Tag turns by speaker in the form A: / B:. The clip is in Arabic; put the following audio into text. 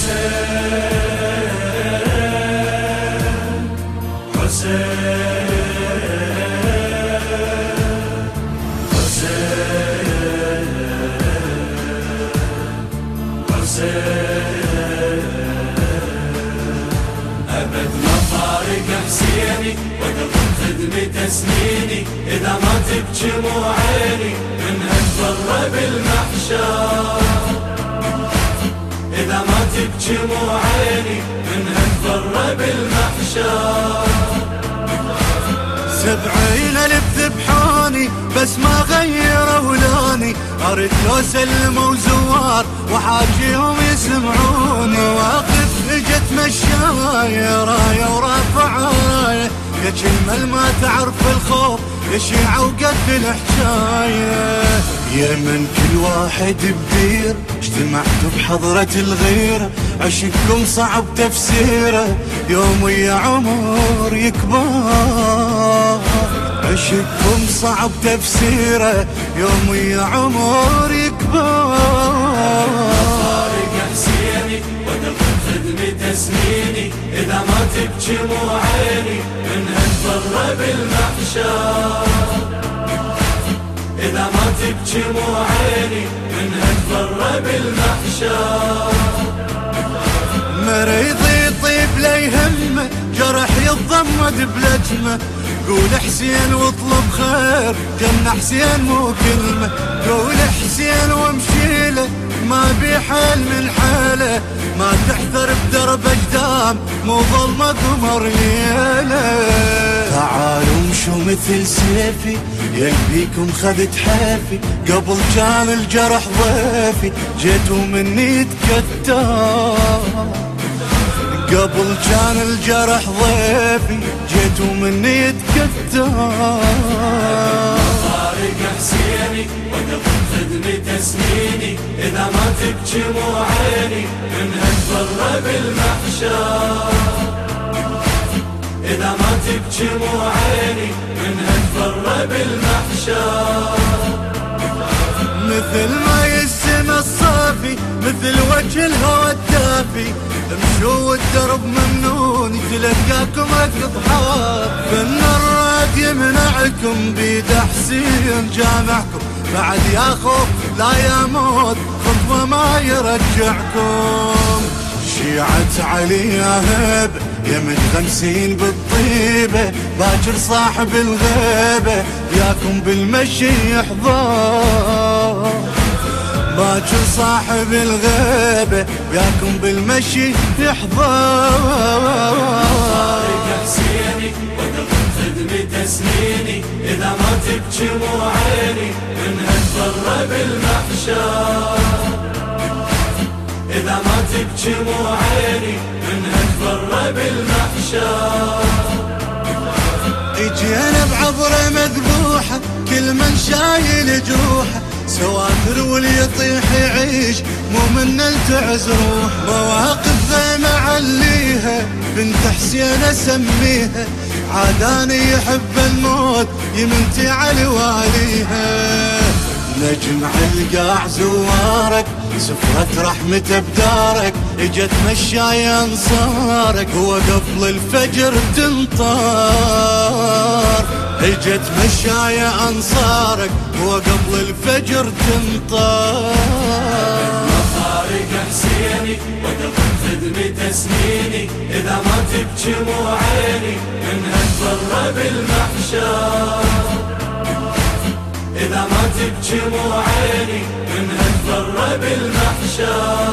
A: أبد ما فارق حسيني وقضت خدمته سنيني، إذا ما تبكي مو عيني منها تفر بالمحشر، إذا ما تبكي مو عيني منها تفر بالمحشر.
B: 70,000 ذبحوني بس ما غيروا لوني، أرد لو سلموا زوار وحاجيهم يسمعوني، واقف اجت مشاية راية ورافع راية، يا كلمة ما تعرف الخوف يا شيعة وقد الحجاية. يا من كل واحد بدير اجتمعتوا بحضرة الغيرة، عشقكم صعب تفسيره يوم ويا عمر يكبر، عشقكم صعب تفسيره يوم ويا عمر يكبر.
A: فارق حسيني وقضت خدمته سنيني، إذا ما تبكي مو عيني منها تفر بالمحشر، إذا ما تبكي مو عيني منها تفر بالمحشر.
B: مريض يطيب لا يهمه، جرح يتضمد بلجمه، قول حسين واطلب خير جنة حسين مو كلمة، قول حسين وامشيله ما بيحل من حاله، ما تحذر بدرب اجدام مو ظلمة قمر ليله. تعالوا امشوا مثل سيفي يلبيكم خذت حافي، قبل كان الجرح ضيفي جيتوا مني تكتر، قبل كان الجرح ضيفي جيتوا مني يتكتر.
A: فارق حسيني وقضت خدمته سنيني، إذا ما تبكي مو عيني منها تفر بالمحشر، إذا ما تبكي مو عيني منها تفر بالمحشر.
B: مثل ما السما الصافي مثل وجه الهوى الدافي، امشوا والدرب ممنون يتلقاكم اقطحات، فن الراد يمنعكم بيد حسين جامعكم، بعد يا خوف لا يا موت خطوة ما يرجعكم. شيعة علي يا هب يا متغمسين بالطيبة، باكر صاحب الغيبة ياكم بالمشي يحضر، باكر صاحب الغيبة وياكم بالمشي يحضر.
A: فارق حسيني وقضت خدمته سنيني، إذا ما تبكي مو عيني منها تفر بالمحشر، إذا ما تبكي مو عيني منها تفر بالمحشر.
B: اجينا بعبرة مذبوحة كل من شايل جروحه، سواتر واللي يطيح يعيش مو من التعز روح، مواقف غيمة عليها بنت حسين اسميها، عاداني يحب الموت يمنتي على واليها. نجم علقاع زوارك سفرة رحمته بدارك، اجت مشاية انصارك وقبل الفجر تنطار، اجت مشاية انصارك وقبل الفجر تنطار.
A: فارق حسيني وقضت خدمته سنيني، إذا ما تبكي مو عيني منها تفر بالمحشر، إذا ما تبكي مو عيني منها تفر بالمحشر.